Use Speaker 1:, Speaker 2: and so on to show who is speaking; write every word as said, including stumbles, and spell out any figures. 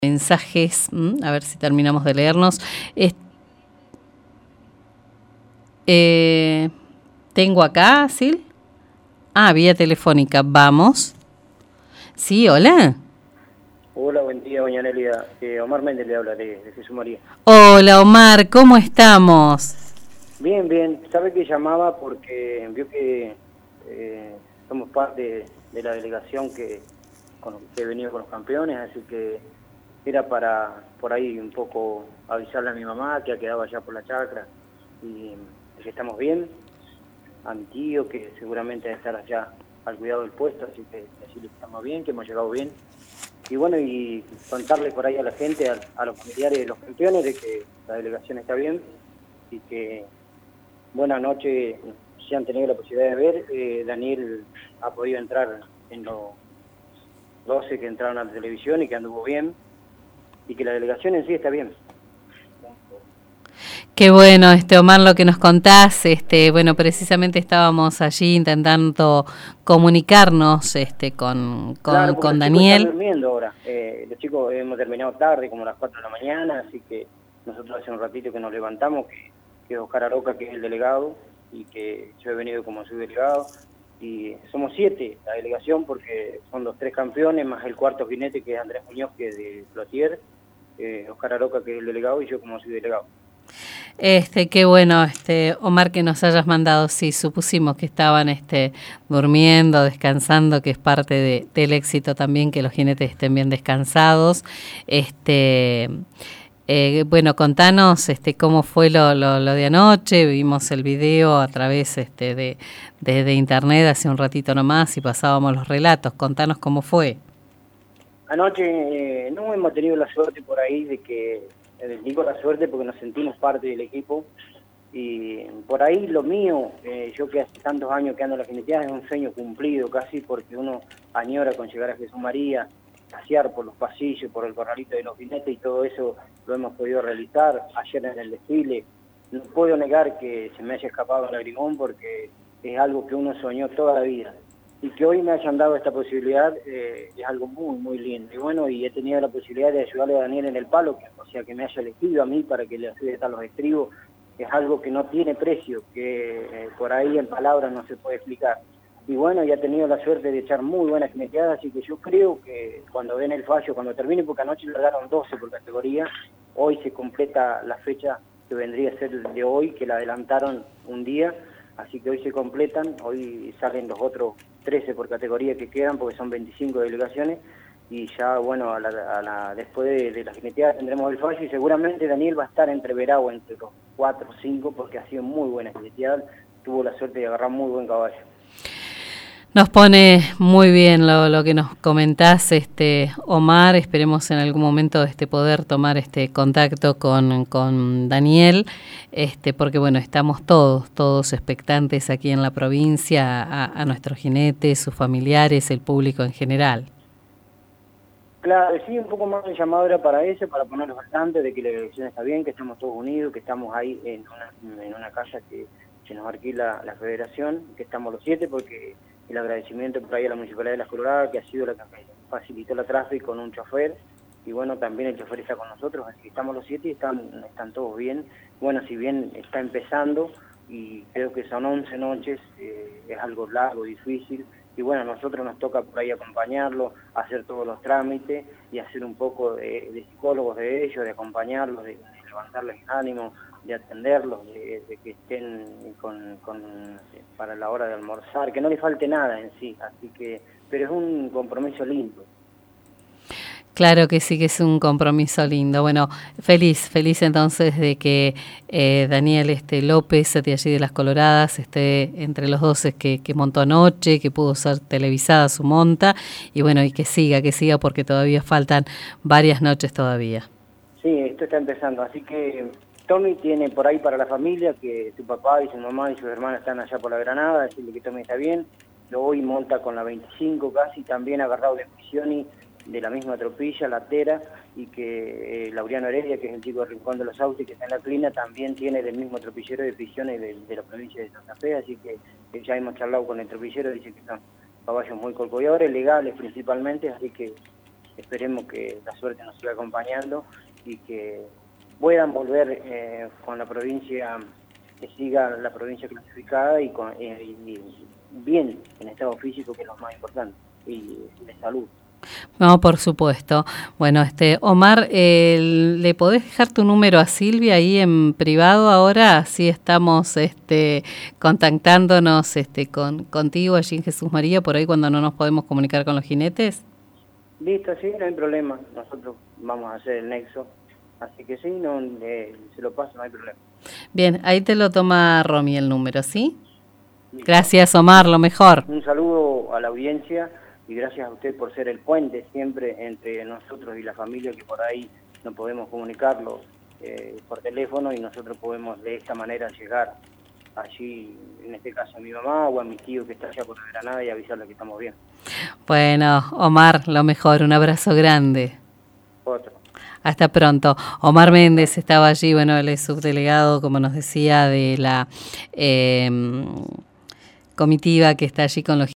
Speaker 1: Mensajes, a ver si terminamos de leernos. Es, eh, tengo acá, Sil. Ah, vía telefónica, vamos. Sí, hola.
Speaker 2: Hola, buen día, doña Nelia. Eh, Omar Méndez le habla de, de Jesús María.
Speaker 1: Hola, Omar, ¿cómo estamos?
Speaker 2: Bien, bien. Sabe que llamaba porque vio que eh, somos parte de, de la delegación que, con, que he venido con los campeones, así que era para por ahí un poco avisarle a mi mamá que ha quedado allá por la chacra y que estamos bien, a mi tío que seguramente va a estar allá al cuidado del puesto, así que decirle que estamos bien, que hemos llegado bien. Y bueno, y contarle por ahí a la gente, a, a los familiares de los campeones, de que la delegación está bien y que buena noche, si han tenido la posibilidad de ver, eh, Daniel ha podido entrar en los doce que entraron a la televisión y que anduvo bien, y que la delegación en sí está bien.
Speaker 1: Qué bueno, este Omar, lo que nos contás. Este, bueno, precisamente estábamos allí intentando comunicarnos este, con, con,
Speaker 2: claro,
Speaker 1: con
Speaker 2: los
Speaker 1: Daniel.
Speaker 2: Chicos están durmiendo ahora. Eh, los chicos hemos terminado tarde, como a las cuatro de la mañana, así que nosotros hace un ratito que nos levantamos, que, que Oscar Aroca, que es el delegado, y que yo he venido como subdelegado, y somos siete la delegación, porque son los tres campeones, más el cuarto jinete, que es Andrés Muñoz, que es de Plotier, eh, Oscar Aroca, que es el delegado, y yo como subdelegado.
Speaker 1: Este, qué bueno, este, Omar, que nos hayas mandado. Sí, supusimos que estaban este, durmiendo, descansando, que es parte de, del éxito también que los jinetes estén bien descansados. Este, eh, bueno, contanos este, cómo fue lo, lo, lo de anoche. Vimos el video a través este, de, de, de internet hace un ratito nomás y pasábamos los relatos. Contanos cómo fue.
Speaker 2: Anoche eh, no hemos tenido la suerte por ahí de que, eh, digo la suerte porque nos sentimos parte del equipo, y por ahí lo mío, eh, yo que hace tantos años que ando en la jineteada, es un sueño cumplido casi, porque uno añora con llegar a Jesús María, pasear por los pasillos, por el corralito de los jinetes, y todo eso lo hemos podido realizar ayer en el desfile. No puedo negar que se me haya escapado el lagrimón, porque es algo que uno soñó toda la vida. Y que hoy me hayan dado esta posibilidad eh, es algo muy, muy lindo. Y bueno, y he tenido la posibilidad de ayudarle a Daniel en el palo, que, o sea, que me haya elegido a mí para que le ayude a estar los estribos, es algo que no tiene precio, que eh, por ahí en palabras no se puede explicar. Y bueno, ya he tenido la suerte de echar muy buenas jineteadas, así que yo creo que cuando den el fallo, cuando termine, porque anoche largaron doce por categoría, hoy se completa la fecha que vendría a ser de hoy, que la adelantaron un día, así que hoy se completan, hoy salen los otros trece por categoría que quedan, porque son veinticinco delegaciones, y ya, bueno, a la, a la, después de, de la jineteada tendremos el fallo, y seguramente Daniel va a estar entreverado entre los cuatro o cinco, porque ha sido muy buena jineteada, tuvo la suerte de agarrar muy buen caballo.
Speaker 1: Nos pone muy bien lo, lo que nos comentás, este, Omar. Esperemos en algún momento este, poder tomar este contacto con, con Daniel, este, porque bueno, estamos todos, todos expectantes aquí en la provincia a, a nuestros jinetes, sus familiares, el público en general.
Speaker 2: Claro, sí, un poco más de llamado era para eso, para ponerlos bastante de que la elección está bien, que estamos todos unidos, que estamos ahí en una, en una casa que se nos alquila la federación, que estamos los siete, porque el agradecimiento por ahí a la Municipalidad de Las Coloradas, que ha sido la que facilitó la tráfico con un chofer, y bueno, también el chofer está con nosotros, así que estamos los siete y están, están todos bien. Bueno, si bien está empezando, y creo que son once noches, eh, es algo largo, difícil, y bueno, a nosotros nos toca por ahí acompañarlos, hacer todos los trámites y hacer un poco de, de psicólogos de ellos, de acompañarlos, de, de levantarles ánimo, de atenderlos, de, de que estén con, con para la hora de almorzar, que no les falte nada en sí, así que, pero es un compromiso lindo.
Speaker 1: Claro que sí, que es un compromiso lindo. Bueno, feliz, feliz entonces de que eh, Daniel este, López, de allí de Las Coloradas, esté entre los doce que, que montó anoche, que pudo ser televisada su monta, y bueno, y que siga, que siga, porque todavía faltan varias noches todavía.
Speaker 2: Sí, esto está empezando, así que Tommy tiene por ahí para la familia, que su papá y su mamá y sus hermanas están allá por la Granada, decirle que Tommy está bien, luego hoy monta con la veinticinco casi, también agarrado de Prisioni, de la misma tropilla, la Tera, y que eh, Laureano Heredia, que es el chico del Rincón de los Autos, que está en la Clina, también tiene del mismo tropillero de Prisiones de, de la provincia de Santa Fe, así que eh, ya hemos charlado con el tropillero, dice que son caballos muy colcolladores, legales principalmente, así que esperemos que la suerte nos siga acompañando y que puedan volver eh, con la provincia, que siga la provincia clasificada y, con, eh, y bien en estado físico, que es lo más importante, y de salud.
Speaker 1: No, por supuesto. Bueno, este Omar, eh, ¿le podés dejar tu número a Silvia ahí en privado ahora? Así estamos este, contactándonos este, con, contigo allí en Jesús María, por ahí cuando no nos podemos comunicar con los jinetes.
Speaker 2: Listo, sí, no hay problema. Nosotros vamos a hacer el nexo. Así que sí, no, eh, se lo paso, no hay problema.
Speaker 1: Bien, ahí te lo toma Romy el número, ¿sí? Listo. Gracias, Omar, lo mejor.
Speaker 2: Un saludo a la audiencia y gracias a usted por ser el puente siempre entre nosotros y la familia, que por ahí no podemos comunicarlo eh, por teléfono y nosotros podemos de esta manera llegar allí, en este caso a mi mamá o a mi tío que está allá por Granada, y avisarle que estamos bien.
Speaker 1: Bueno, Omar, lo mejor, un abrazo grande.
Speaker 2: Otro.
Speaker 1: Hasta pronto. Omar Méndez estaba allí, bueno, él es subdelegado, como nos decía, de la eh, comitiva que está allí con los